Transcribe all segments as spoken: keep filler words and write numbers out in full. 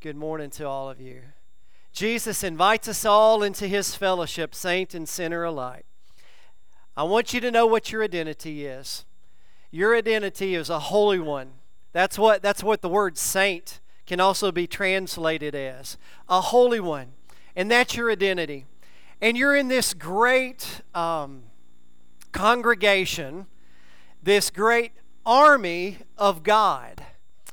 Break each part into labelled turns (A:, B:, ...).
A: Good morning to all of you. Jesus invites us all into His fellowship, saint and sinner alike. I want you to know what your identity is. Your identity is a holy one. That's what, that's what the word saint can also be translated as. A holy one. And that's your identity. And you're in this great um, congregation, this great army of God.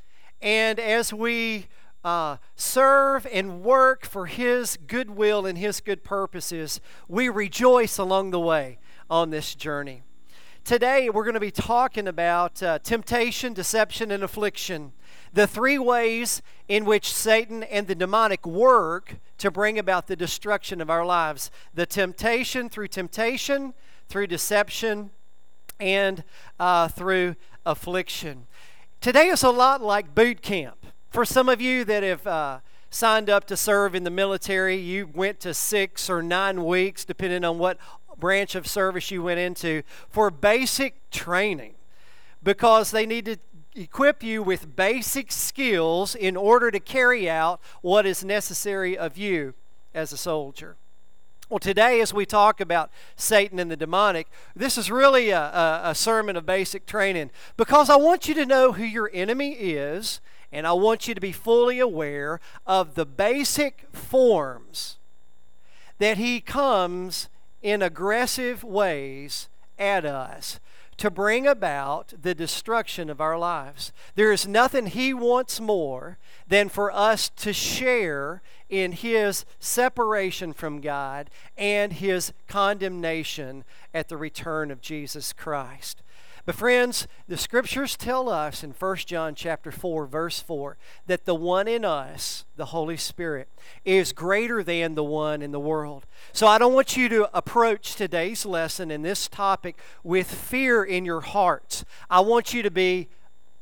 A: And as we uh, serve and work for His goodwill and His good purposes, we rejoice along the way on this journey. Today we're going to be talking about uh, temptation, deception, and affliction. The three ways in which Satan and the demonic work to bring about the destruction of our lives. The temptation through temptation, through deception, and uh, through affliction. Today is a lot like boot camp. For some of you that have uh, signed up to serve in the military, you went to six or nine weeks, depending on what branch of service you went into, for basic training, because they need to equip you with basic skills in order to carry out what is necessary of you as a soldier. Well, today as we talk about Satan and the demonic, this is really a, a, a sermon of basic training, because I want you to know who your enemy is, and I want you to be fully aware of the basic forms that he comes in aggressive ways at us to bring about the destruction of our lives. There is nothing he wants more than for us to share in his separation from God and his condemnation at the return of Jesus Christ. But friends, the scriptures tell us in First John chapter four, verse four, that the one in us, the Holy Spirit, is greater than the one in the world. So I don't want you to approach today's lesson and this topic with fear in your hearts. I want you to be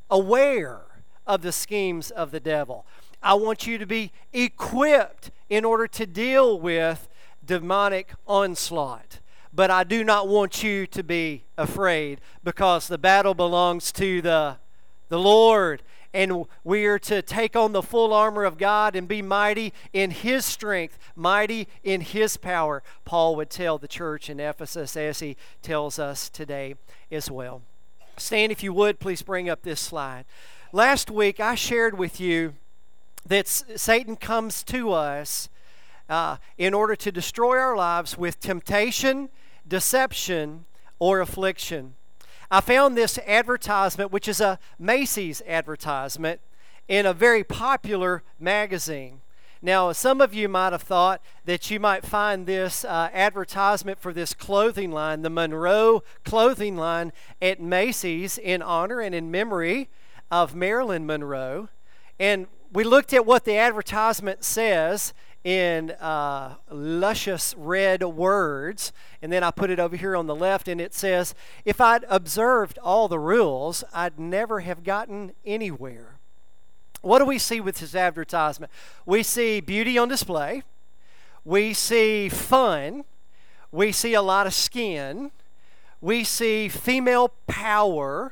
A: aware of the schemes of the devil. I want you to be equipped in order to deal with demonic onslaught. But I do not want you to be afraid, because the battle belongs to the, the Lord. And we are to take on the full armor of God and be mighty in His strength, mighty in His power, Paul would tell the church in Ephesus, as he tells us today as well. Stand, if you would, please bring up this slide. Last week I shared with you that Satan comes to us Uh, in order to destroy our lives with temptation, deception, or affliction. I found this advertisement, which is a Macy's advertisement, in a very popular magazine. Now, some of you might have thought that you might find this uh, advertisement for this clothing line, the Monroe clothing line, at Macy's in honor and in memory of Marilyn Monroe. And we looked at what the advertisement says in uh, luscious red words, and then I put it over here on the left, and it says, if I'd observed all the rules, I'd never have gotten anywhere. What do we see with this advertisement? We see beauty on display, we see fun, we see a lot of skin, we see female power,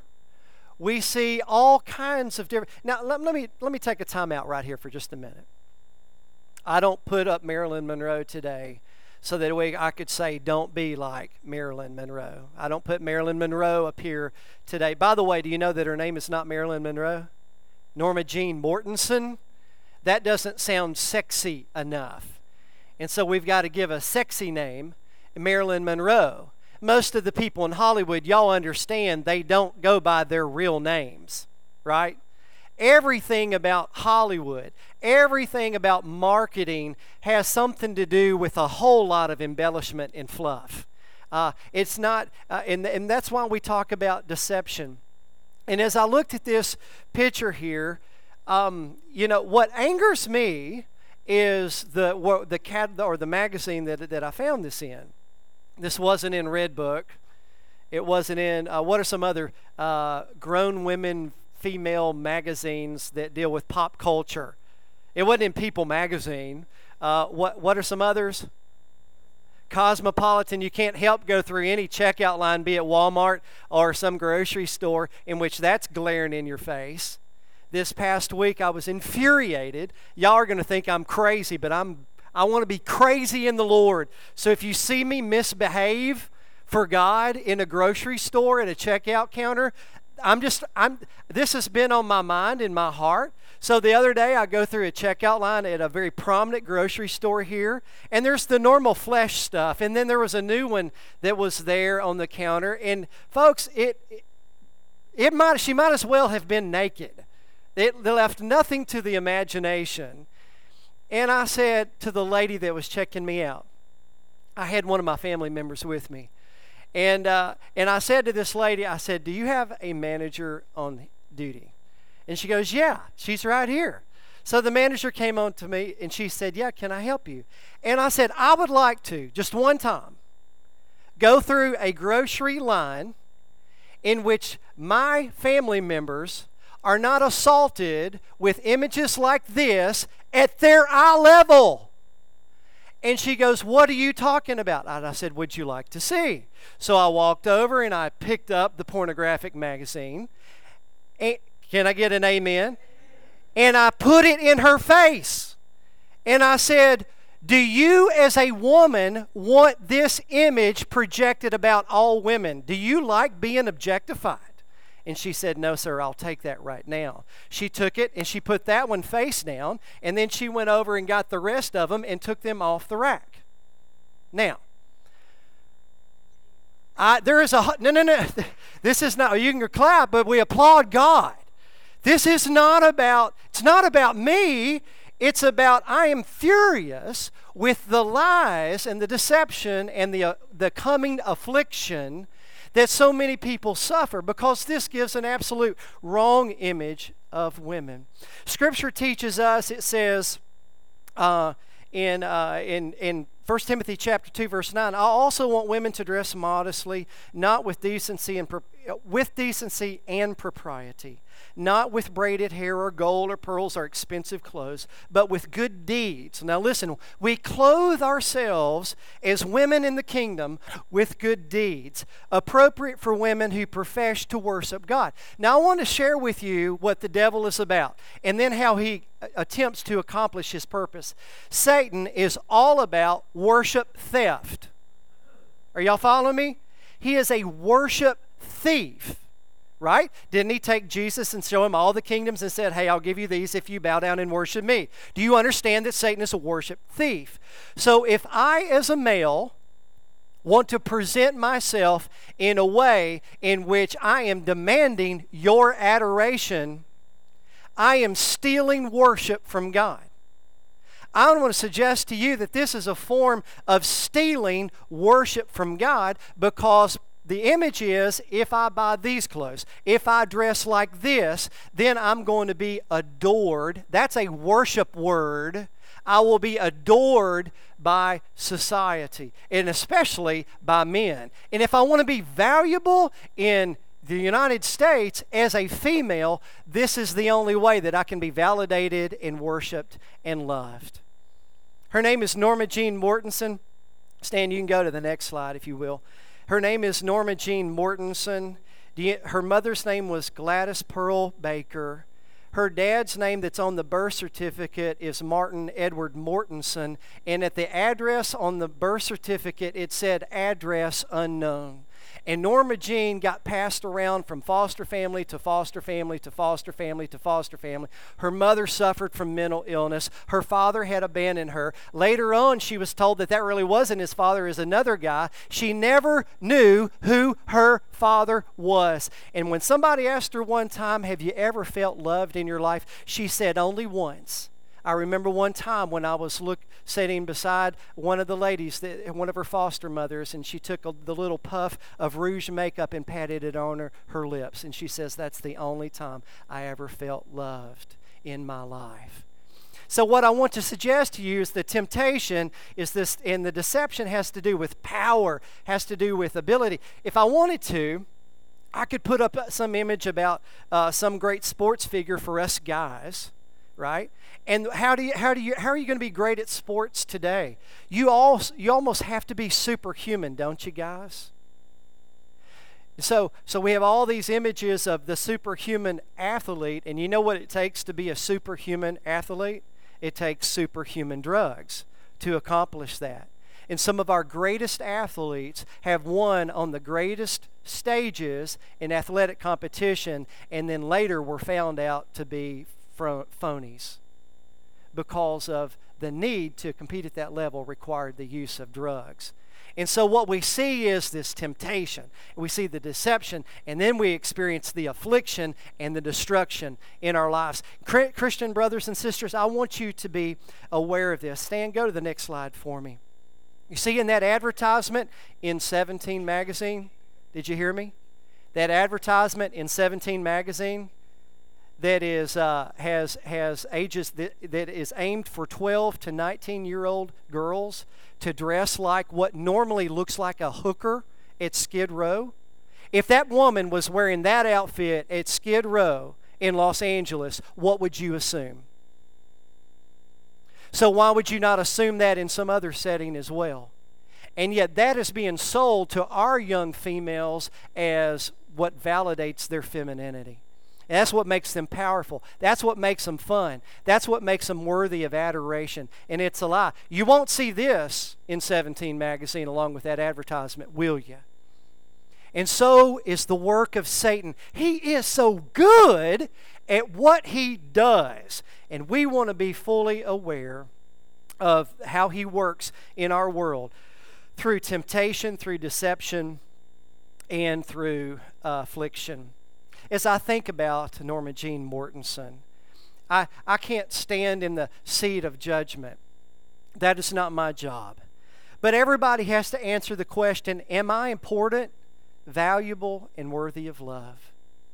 A: we see all kinds of different... Now, let, let me let me take a time out right here for just a minute. I don't put up Marilyn Monroe today so that way I could say, don't be like Marilyn Monroe. I don't put Marilyn Monroe up here today. By the way, do you know that her name is not Marilyn Monroe? Norma Jean Mortensen? That doesn't sound sexy enough. And so we've got to give a sexy name, Marilyn Monroe. Most of the people in Hollywood, y'all understand, they don't go by their real names, right? Everything about Hollywood, everything about marketing has something to do with a whole lot of embellishment and fluff. Uh, it's not, uh, and, and that's why we talk about deception. And as I looked at this picture here, um, you know, what angers me is the what, the cat or the magazine that that I found this in. This wasn't in Redbook. It wasn't in. Uh, what are some other uh, grown women female magazines that deal with pop culture? It wasn't in People magazine. Uh, what what are some others? Cosmopolitan. You can't help go through any checkout line, be it Walmart or some grocery store, in which that's glaring in your face. this past week, I was infuriated. Y'all are going to think I'm crazy, but I'm I want to be crazy in the Lord. So if you see me misbehave for God in a grocery store at a checkout counter, I'm just I'm this has been on my mind, in my heart. So the other day I go through a checkout line at a very prominent grocery store here, and there's the normal flesh stuff, and then there was a new one that was there on the counter, and folks, it it, it might she might as well have been naked. It left nothing to the imagination. And I said to the lady that was checking me out, I had one of my family members with me, and uh, and I said to this lady, I said, "Do you have a manager on duty?" And she goes, "Yeah, she's right here." So the manager came on to me and she said, "Yeah, can I help you?" And I said, "I would like to, just one time, go through a grocery line in which my family members are not assaulted with images like this at their eye level." And she goes, "What are you talking about?" And I said, "Would you like to see?" So I walked over and I picked up the pornographic magazine. And can I get an amen? And I put it in her face. And I said, "Do you as a woman want this image projected about all women? Do you like being objectified?" And she said, "No, sir, I'll take that right now." She took it and she put that one face down, and then she went over and got the rest of them and took them off the rack. Now, I, there is a, no, no, no, this is not, you can clap, but we applaud God. This is not about, it's not about me. It's about, I am furious with the lies and the deception and the, uh, the coming affliction that so many people suffer, because this gives an absolute wrong image of women. Scripture teaches us, it says uh, in, uh, in, in First Timothy chapter two, verse nine, "I also want women to dress modestly, not with decency and pro- with decency and propriety, not with braided hair or gold or pearls or expensive clothes, but with good deeds." Now listen, we clothe ourselves as women in the kingdom with good deeds, appropriate for women who profess to worship God. Now I want to share with you what the devil is about, and then how he attempts to accomplish his purpose. Satan is all about worship theft. Are y'all following me? He is a worship thief. Right? Didn't he take Jesus and show him all the kingdoms and said, "Hey, I'll give you these if you bow down and worship me"? Do you understand that Satan is a worship thief? So if I, as a male, want to present myself in a way in which I am demanding your adoration, I am stealing worship from God. I want to suggest to you that this is a form of stealing worship from God, because the image is, if I buy these clothes, if I dress like this, then I'm going to be adored. That's a worship word. I will be adored by society, and especially by men. And if I want to be valuable in the United States as a female, this is the only way that I can be validated and worshiped and loved. Her name is Norma Jean Mortensen. Stan, you can go to the next slide if you will. Her name is Norma Jean Mortensen. Her mother's name was Gladys Pearl Baker. Her dad's name that's on the birth certificate is Martin Edward Mortensen. And at the address on the birth certificate, it said "address unknown." And Norma Jean got passed around from foster family to foster family to foster family to foster family. Her mother suffered from mental illness. Her father had abandoned her. Later on, she was told that that really wasn't his father, it was another guy. She never knew who her father was. And when somebody asked her one time, "Have you ever felt loved in your life?" she said, "Only once." I remember one time when I was look, sitting beside one of the ladies, that, one of her foster mothers, and she took a, the little puff of rouge makeup and patted it on her, her lips. And she says, "That's the only time I ever felt loved in my life." So what I want to suggest to you is the temptation is this, and the deception has to do with power, has to do with ability. If I wanted to, I could put up some image about uh, some great sports figure for us guys, right? And how do you how do you how are you going to be great at sports today? You all you almost have to be superhuman, don't you guys? So, so we have all these images of the superhuman athlete, and you know what it takes to be a superhuman athlete? It takes superhuman drugs to accomplish that. And some of our greatest athletes have won on the greatest stages in athletic competition, and then later were found out to be phonies because of the need to compete at that level required the use of drugs. And so what we see is this temptation. We see the deception, and then we experience the affliction and the destruction in our lives. Christian brothers and sisters, I want you to be aware of this. Stan, go to the next slide for me. You see in that advertisement in seventeen magazine, did you hear me? That advertisement in seventeen magazine that is uh, has has ages that, that is aimed for twelve to nineteen year old girls to dress like what normally looks like a hooker at Skid Row. If that woman was wearing that outfit at Skid Row in Los Angeles, what would you assume? So why would you not assume that in some other setting as well? And yet that is being sold to our young females as what validates their femininity. And that's what makes them powerful. That's what makes them fun. That's what makes them worthy of adoration. And it's a lie. You won't see this in seventeen magazine along with that advertisement, will you? And so is the work of Satan. He is so good at what he does. And we want to be fully aware of how he works in our world through temptation, through deception, and through uh, affliction. As I think about Norma Jean Mortensen, I, I can't stand in the seat of judgment. That is not my job. But everybody has to answer the question, am I important, valuable, and worthy of love?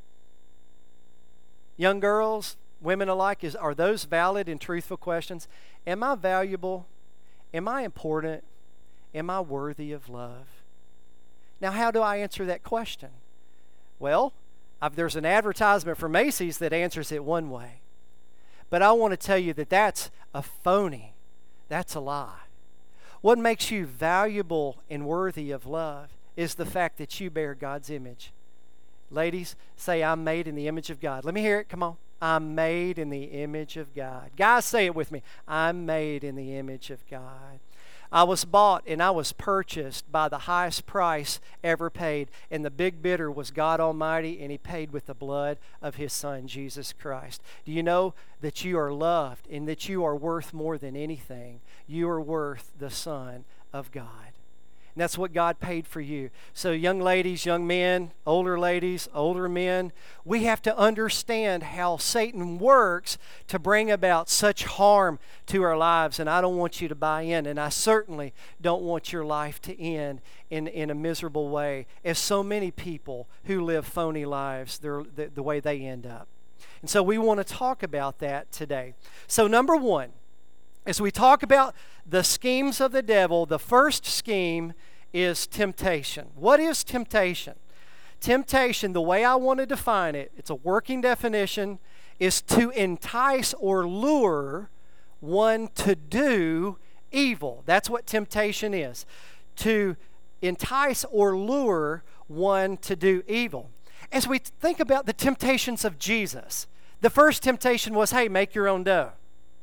A: Young girls, women alike, is, are those valid and truthful questions? Am I valuable? Am I important? Am I worthy of love? Now, how do I answer that question? Well, I've, there's an advertisement for Macy's that answers it one way. But I want to tell you that that's a phony. That's a lie. What makes you valuable and worthy of love is the fact that you bear God's image. Ladies, say, I'm made in the image of God. Let me hear it. Come on. I'm made in the image of God. Guys, say it with me. I'm made in the image of God. I was bought and I was purchased by the highest price ever paid. And the big bidder was God Almighty, and he paid with the blood of his Son, Jesus Christ. Do you know that you are loved and that you are worth more than anything? You are worth the Son of God. And that's what God paid for you. So young ladies, young men, older ladies, older men, we have to understand how Satan works to bring about such harm to our lives. And I don't want you to buy in. And I certainly don't want your life to end in, in a miserable way, as so many people who live phony lives, the, the way they end up. And so we want to talk about that today. So number one, as we talk about the schemes of the devil, the first scheme is temptation. What is temptation? Temptation, the way I want to define it, it's a working definition, is to entice or lure one to do evil. That's what temptation is. To entice or lure one to do evil. As we think about the temptations of Jesus, the first temptation was, hey, make your own dough.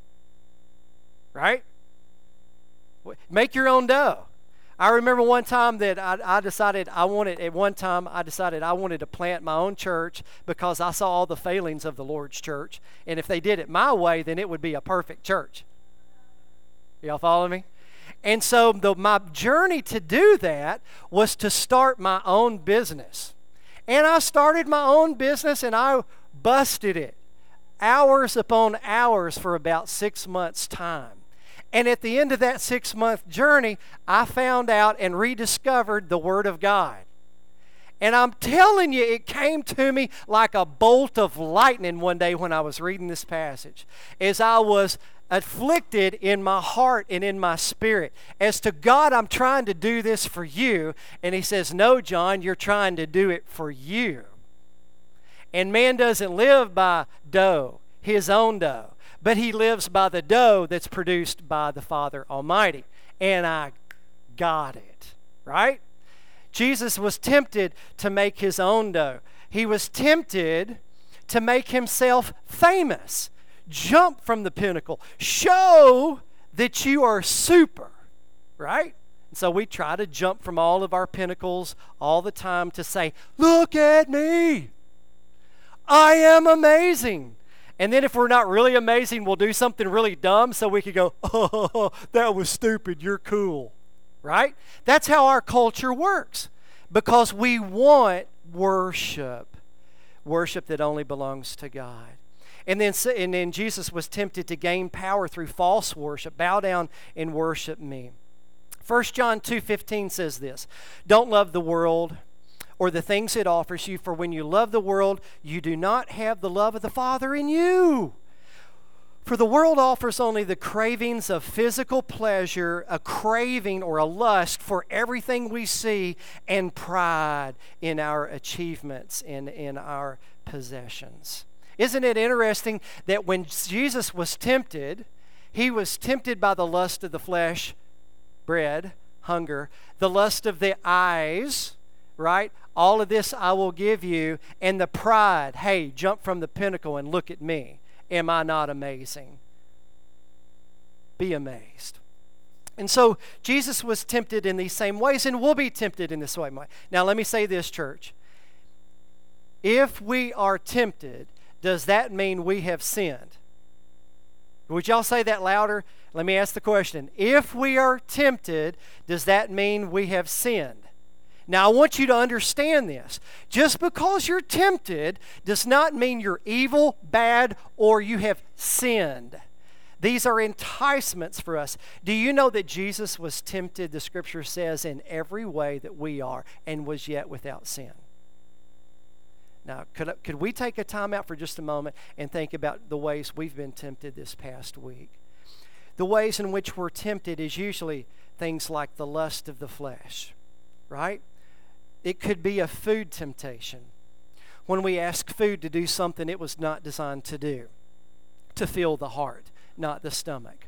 A: Right? Make your own dough. I remember one time that I, I decided I wanted, at one time I decided I wanted to plant my own church because I saw all the failings of the Lord's church. And if they did it my way, then it would be a perfect church. Y'all follow me? And so the, my journey to do that was to start my own business. And I started my own business and I busted it. Hours upon hours for about six months' time. And at the end of that six-month journey, I found out and rediscovered the Word of God. And I'm telling you, it came to me like a bolt of lightning one day when I was reading this passage. As I was afflicted in my heart and in my spirit. As to God, I'm trying to do this for you. And He says, no, John, you're trying to do it for you. And man doesn't live by dough, his own dough. But he lives by the dough that's produced by the Father Almighty. And I got it, right? Jesus was tempted to make his own dough. He was tempted to make himself famous. Jump from the pinnacle. Show that you are super, right? And so we try to jump from all of our pinnacles all the time to say, look at me. I am amazing. And then if we're not really amazing, we'll do something really dumb so we could go, oh, that was stupid, you're cool, right? That's how our culture works because we want worship, worship that only belongs to God. And then, and then Jesus was tempted to gain power through false worship. Bow down and worship me. First John two fifteen says this, don't love the world or the things it offers you, for when you love the world, you do not have the love of the Father in you. For the world offers only the cravings of physical pleasure, a craving or a lust for everything we see, and pride in our achievements and in our possessions. Isn't it interesting that when Jesus was tempted, he was tempted by the lust of the flesh, bread, hunger, the lust of the eyes, right? All of this I will give you, and the pride, hey, jump from the pinnacle and look at me. Am I not amazing? Be amazed. And so Jesus was tempted in these same ways, and will be tempted in this same way. Now let me say this, church. If we are tempted, does that mean we have sinned? Would y'all say that louder? Let me ask the question. If we are tempted, does that mean we have sinned? Now, I want you to understand this. Just because you're tempted does not mean you're evil, bad, or you have sinned. These are enticements for us. Do you know that Jesus was tempted, the Scripture says, in every way that we are, and was yet without sin? Now, could, could we take a time out for just a moment and think about the ways we've been tempted this past week? The ways in which we're tempted is usually things like the lust of the flesh, right? It could be a food temptation. When we ask food to do something it was not designed to do, to fill the heart, not the stomach.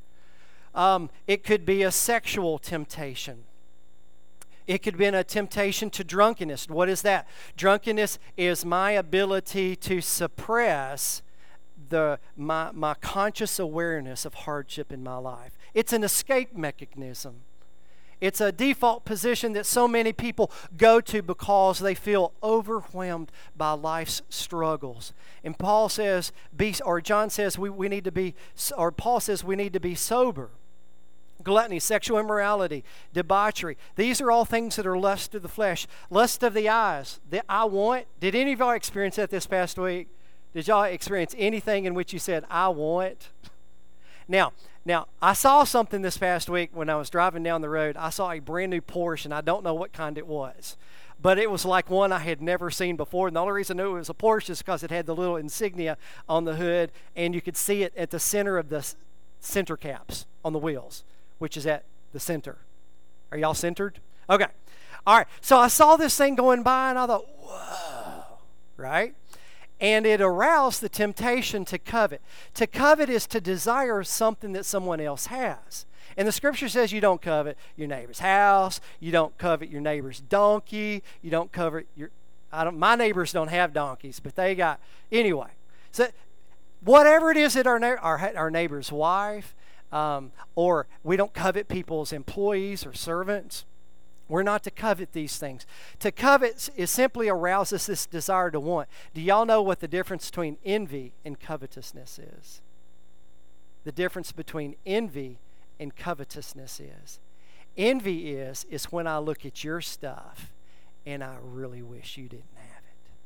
A: Um, it could be a sexual temptation. It could be a temptation to drunkenness. What is that? Drunkenness is my ability to suppress the my, my conscious awareness of hardship in my life. It's an escape mechanism. It's a default position that so many people go to because they feel overwhelmed by life's struggles. And Paul says, be, or John says, we, we need to be, or Paul says we need to be sober. Gluttony, sexual immorality, debauchery. These are all things that are lust of the flesh. Lust of the eyes. The I want. Did any of y'all experience that this past week? Did y'all experience anything in which you said, I want? Now, now, I saw something this past week when I was driving down the road. I saw a brand new Porsche, and I don't know what kind it was. But it was like one I had never seen before. And the only reason I knew it was a Porsche is because it had the little insignia on the hood, and you could see it at the center of the center caps on the wheels, which is at the center. Are y'all centered? Okay. All right. So I saw this thing going by, and I thought, whoa, right? And it aroused the temptation to covet. To covet is to desire something that someone else has. And the Scripture says you don't covet your neighbor's house, you don't covet your neighbor's donkey, you don't covet your, I don't, my neighbors don't have donkeys, but they got, anyway. So whatever it is that our, our, our neighbor's wife, um, or we don't covet people's employees or servants. We're not to covet these things. To covet is simply arouses this desire to want. Do y'all know what the difference between envy and covetousness is? The difference between envy and covetousness is. Envy is, is when I look at your stuff and I really wish you didn't have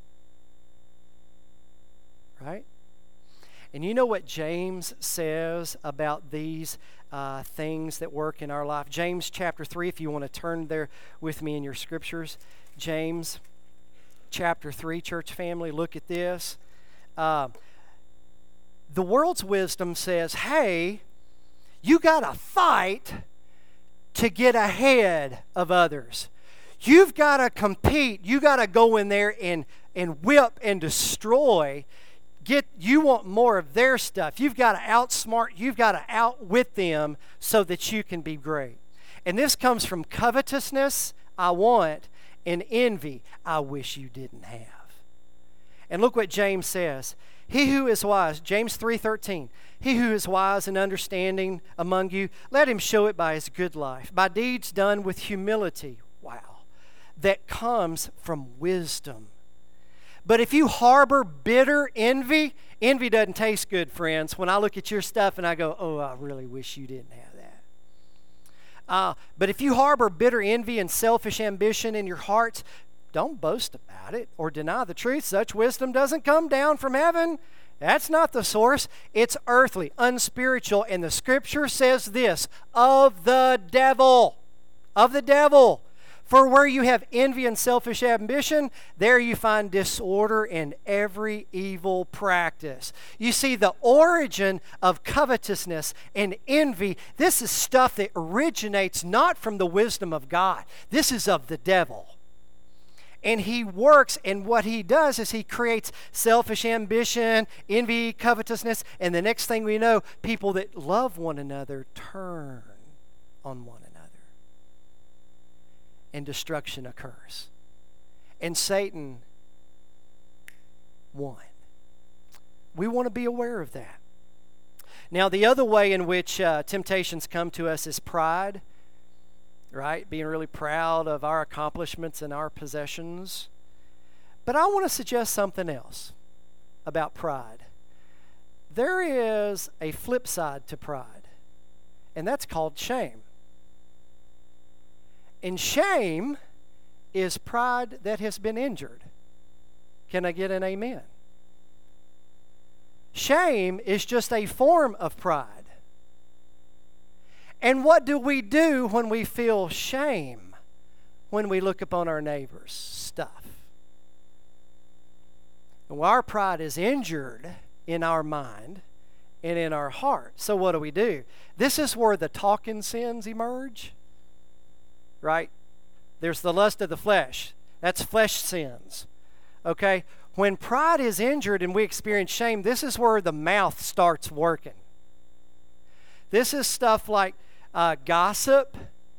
A: it. Right? And you know what James says about these uh, things that work in our life? James chapter three, if you want to turn there with me in your scriptures. James chapter three, church family, look at this. Uh, the world's wisdom says, hey, you got to fight to get ahead of others. You've got to compete. You got to go in there and, and whip and destroy. Get you want more of their stuff. You've got to outsmart, you've got to outwit them so that you can be great. And this comes from covetousness, I want, and envy I wish you didn't have. And look what James says. He who is wise, James three thirteen, he who is wise and understanding among you, let him show it by his good life, by deeds done with humility. Wow. That comes from wisdom. But if you harbor bitter envy, envy doesn't taste good, friends. When I look at your stuff and I go, oh, I really wish you didn't have that. Uh, but if you harbor bitter envy and selfish ambition in your hearts, don't boast about it or deny the truth. Such wisdom doesn't come down from heaven. That's not the source. It's earthly, unspiritual, and the Scripture says this, of the devil. Of the devil. For where you have envy and selfish ambition, there you find disorder and every evil practice. You see, the origin of covetousness and envy, this is stuff that originates not from the wisdom of God. This is of the devil. And he works, and what he does is he creates selfish ambition, envy, covetousness, and the next thing we know, people that love one another turn on one another. And destruction occurs. And Satan won. We want to be aware of that. Now, the other way in which uh, temptations come to us is pride, right? Being really proud of our accomplishments and our possessions. But I want to suggest something else about pride. There is a flip side to pride, and that's called shame. And shame is pride that has been injured. Can I get an amen? Shame is just a form of pride. And what do we do when we feel shame? When we look upon our neighbor's stuff. Well, our pride is injured in our mind and in our heart. So what do we do? This is where the talking sins emerge. Right? There's the lust of the flesh. That's flesh sins. Okay? When pride is injured and we experience shame, this is where the mouth starts working. This is stuff like uh, gossip,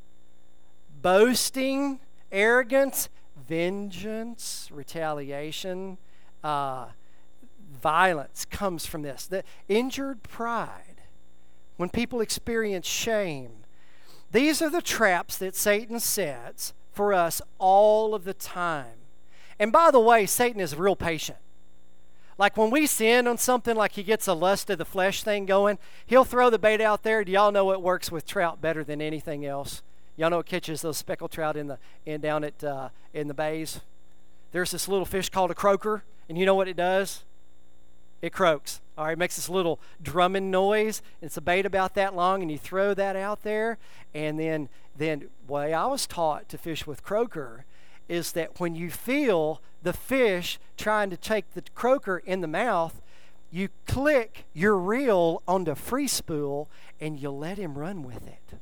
A: boasting, arrogance, vengeance, retaliation, uh, violence comes from this. The injured pride, when people experience shame, these are the traps that Satan sets for us all of the time. And by the way, Satan is real patient. Like when we sin on something, like he gets a lust of the flesh thing going, he'll throw the bait out there. Do y'all know it works with trout better than anything else? Y'all know it catches those speckled trout in the in down at uh, in the bays. There's this little fish called a croaker, and you know what it does? It croaks. All right, it makes this little drumming noise. It's a bait about that long, and you throw that out there. And then, then way I was taught to fish with croaker is that when you feel the fish trying to take the croaker in the mouth, you click your reel onto free spool, and you let him run with it.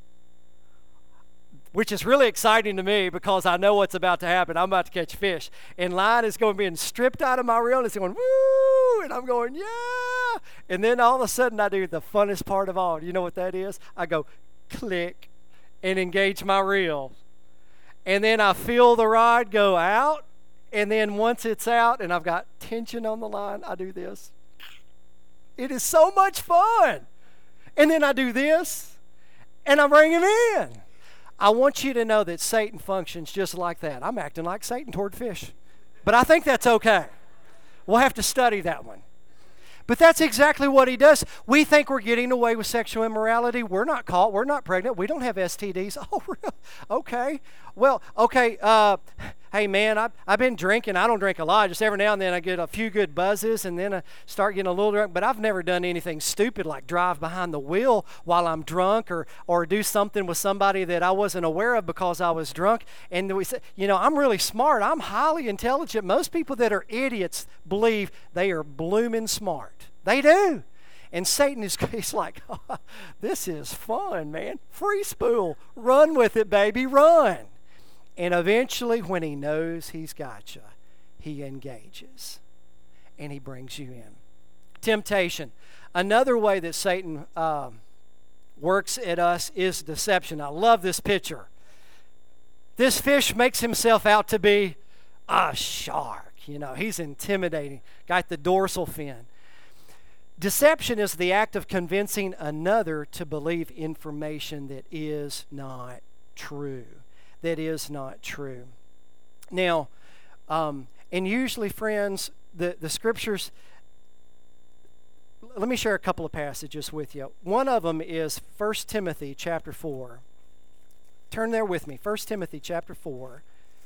A: Which is really exciting to me because I know what's about to happen. I'm about to catch fish. And line is going being stripped out of my reel, and it's going, woo! And I'm going, yeah! And then all of a sudden I do the funnest part of all. Do you know what that is? I go, click, and engage my reel. And then I feel the rod go out, and then once it's out and I've got tension on the line, I do this. It is so much fun. And then I do this, and I bring him in. I want you to know that Satan functions just like that. I'm acting like Satan toward fish. But I think that's okay. We'll have to study that one. But that's exactly what he does. We think we're getting away with sexual immorality. We're not caught. We're not pregnant. We don't have S T Ds. Oh, really? Okay. Well, okay. Uh, hey, man, I've, I've been drinking. I don't drink a lot. Just every now and then I get a few good buzzes, and then I start getting a little drunk. But I've never done anything stupid like drive behind the wheel while I'm drunk or, or do something with somebody that I wasn't aware of because I was drunk. And we say, you know, I'm really smart. I'm highly intelligent. Most people that are idiots believe they are blooming smart. They do. And Satan is he's like, oh, this is fun, man. Free spool. Run with it, baby. Run. And eventually, when he knows he's got you, he engages. And he brings you in. Temptation. Another way that Satan um, works at us is deception. I love this picture. This fish makes himself out to be a shark. You know, he's intimidating. Got the dorsal fin. Deception is the act of convincing another to believe information that is not true. That is not true. Now, um, and usually, friends, the, the scriptures, let me share a couple of passages with you. One of them is First Timothy chapter four. Turn there with me. First Timothy chapter four.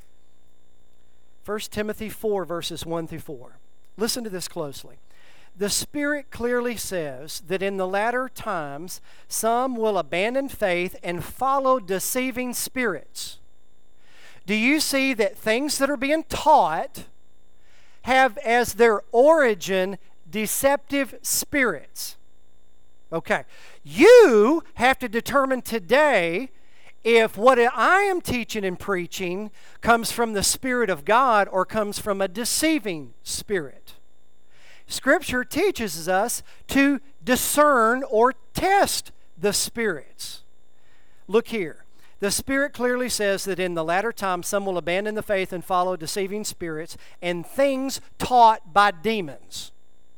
A: First Timothy four, verses one through four. Listen to this closely. The Spirit clearly says that in the latter times some will abandon faith and follow deceiving spirits. Do you see that things that are being taught have as their origin deceptive spirits? Okay. You have to determine today if what I am teaching and preaching comes from the Spirit of God or comes from a deceiving spirit. Scripture teaches us to discern or test the spirits. Look here. The Spirit clearly says that in the latter times some will abandon the faith and follow deceiving spirits and things taught by demons.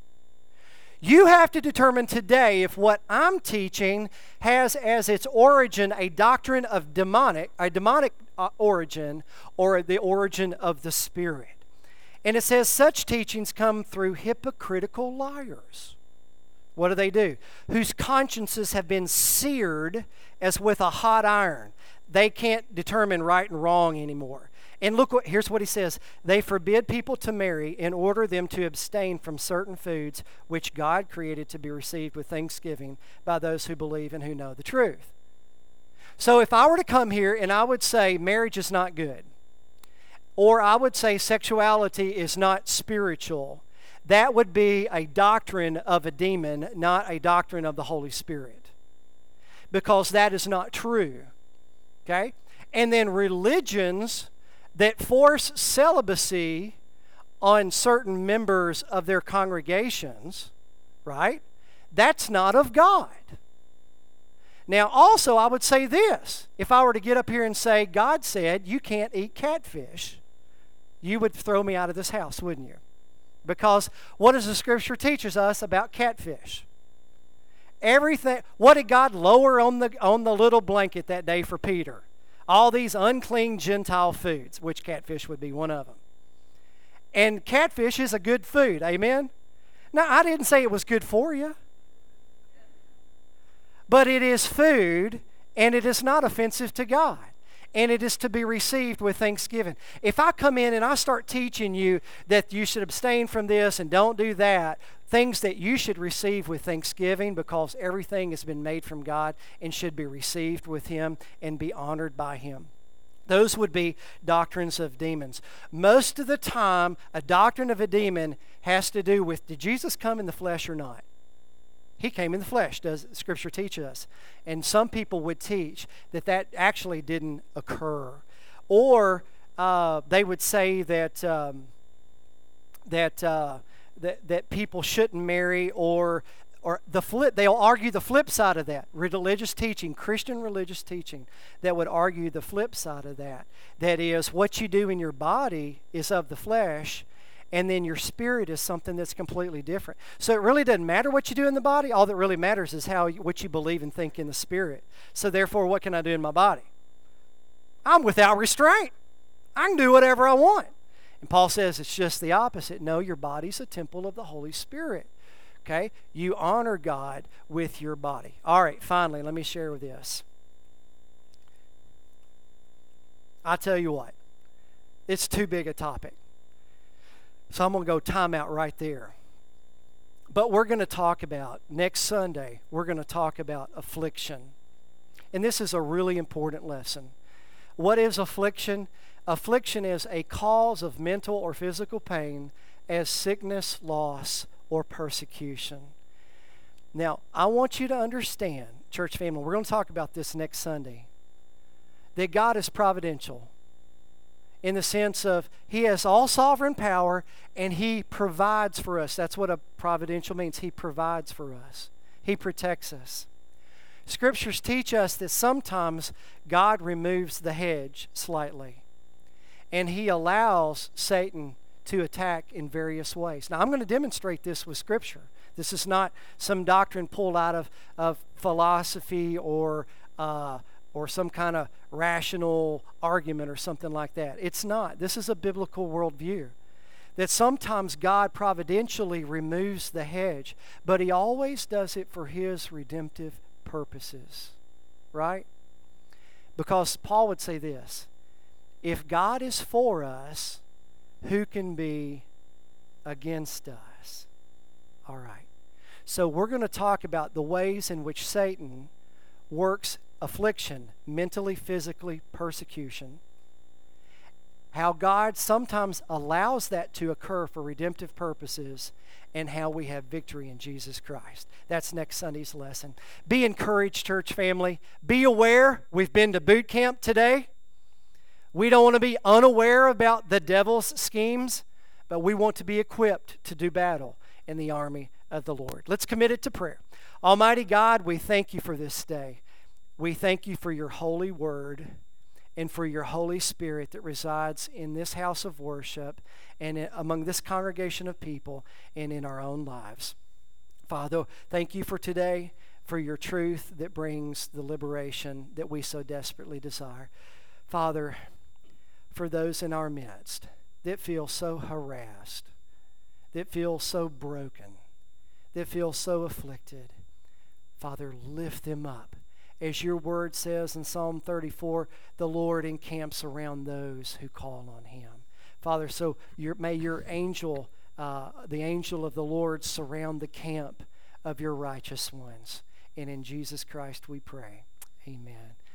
A: You have to determine today if what I'm teaching has as its origin a doctrine of demonic, a demonic uh, origin, or the origin of the Spirit. And it says such teachings come through hypocritical liars. What do they do? Whose consciences have been seared as with a hot iron. They can't determine right and wrong anymore. And look, what here's what he says. They forbid people to marry and order them to abstain from certain foods which God created to be received with thanksgiving by those who believe and who know the truth. So if I were to come here and I would say marriage is not good, or I would say sexuality is not spiritual, that would be a doctrine of a demon, not a doctrine of the Holy Spirit. Because that is not true. Okay? And then religions that force celibacy on certain members of their congregations, right? That's not of God. Now, also, I would say this. If I were to get up here and say, God said you can't eat catfish, you would throw me out of this house, wouldn't you? Because what does the Scripture teaches us about catfish? Everything. What did God lower on the on the little blanket that day for Peter? All these unclean Gentile foods, which catfish would be one of them. And catfish is a good food, amen? Now, I didn't say it was good for you. But it is food, and it is not offensive to God. And it is to be received with thanksgiving. If I come in and I start teaching you that you should abstain from this and don't do that, things that you should receive with thanksgiving because everything has been made from God and should be received with Him and be honored by Him. Those would be doctrines of demons. Most of the time, a doctrine of a demon has to do with, did Jesus come in the flesh or not? He came in the flesh, does Scripture teach us. And some people would teach that that actually didn't occur. Or uh, they would say that um, that, uh, that that people shouldn't marry, or or the flip. They'll argue the flip side of that. Religious teaching, Christian religious teaching, that would argue the flip side of that. That is, what you do in your body is of the flesh, and then your spirit is something that's completely different. So it really doesn't matter what you do in the body. All that really matters is how what you believe and think in the spirit. So therefore, what can I do in my body? I'm without restraint. I can do whatever I want. And Paul says it's just the opposite. No, your body's a temple of the Holy Spirit. Okay? You honor God with your body. All right, finally, let me share with this. I tell you what, it's too big a topic. So I'm going to go time out right there. But we're going to talk about, next Sunday, we're going to talk about affliction. And this is a really important lesson. What is affliction? Affliction is a cause of mental or physical pain as sickness, loss, or persecution. Now, I want you to understand, church family, we're going to talk about this next Sunday, that God is providential. In the sense of He has all sovereign power and He provides for us. That's what a providential means. He provides for us. He protects us. Scriptures teach us that sometimes God removes the hedge slightly, and He allows Satan to attack in various ways. Now, I'm going to demonstrate this with Scripture. This is not some doctrine pulled out of, of philosophy or uh, or some kind of rational argument or something like that. It's not. This is a biblical worldview. That sometimes God providentially removes the hedge, but He always does it for His redemptive purposes. Right? Because Paul would say this, if God is for us, who can be against us? All right. So we're going to talk about the ways in which Satan works affliction, mentally, physically, persecution. How God sometimes allows that to occur for redemptive purposes, and how we have victory in Jesus Christ. That's next Sunday's lesson. Be encouraged, church family. Be aware. We've been to boot camp today. We don't want to be unaware about the devil's schemes, but we want to be equipped to do battle in the army of the Lord. Let's commit it to prayer. Almighty God, we thank You for this day. We thank You for Your holy word and for Your Holy Spirit that resides in this house of worship and among this congregation of people and in our own lives. Father, thank You for today, for Your truth that brings the liberation that we so desperately desire. Father, for those in our midst that feel so harassed, that feel so broken, that feel so afflicted, Father, lift them up. As Your word says in Psalm thirty-four, the Lord encamps around those who call on Him. Father, so your, may Your angel, uh, the angel of the Lord, surround the camp of Your righteous ones. And in Jesus Christ we pray. Amen.